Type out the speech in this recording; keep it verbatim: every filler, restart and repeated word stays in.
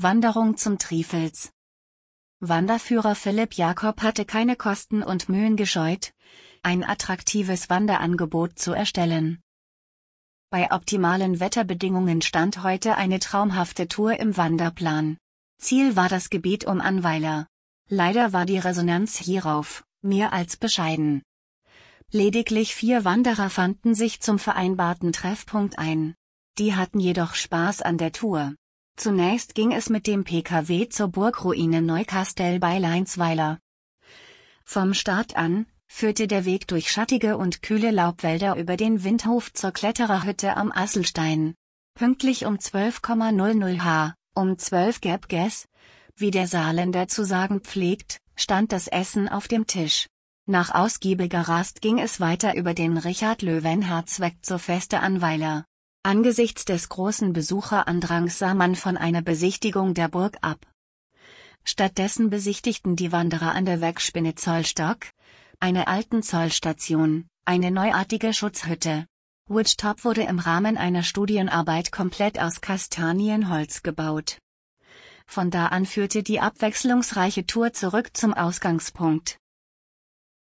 Wanderung zum Trifels. Wanderführer Philipp Jakob hatte keine Kosten und Mühen gescheut, ein attraktives Wanderangebot zu erstellen. Bei optimalen Wetterbedingungen stand heute eine traumhafte Tour im Wanderplan. Ziel war das Gebiet um Annweiler. Leider war die Resonanz hierauf mehr als bescheiden. Lediglich vier Wanderer fanden sich zum vereinbarten Treffpunkt ein. Die hatten jedoch Spaß an der Tour. Zunächst ging es mit dem P K W zur Burgruine Neukastel bei Leinsweiler. Vom Start an führte der Weg durch schattige und kühle Laubwälder über den Windhof zur Klettererhütte am Asselstein. Pünktlich um zwölf Uhr Uhr, um zwölf gäb ges, wie der Saarländer zu sagen pflegt, stand das Essen auf dem Tisch. Nach ausgiebiger Rast ging es weiter über den Richard-Löwenherz-Weg zur Feste Annweiler. Angesichts des großen Besucherandrangs sah man von einer Besichtigung der Burg ab. Stattdessen besichtigten die Wanderer an der Wegspinne Zollstock, eine alten Zollstation, eine neuartige Schutzhütte. Woodtop wurde im Rahmen einer Studienarbeit komplett aus Kastanienholz gebaut. Von da an führte die abwechslungsreiche Tour zurück zum Ausgangspunkt.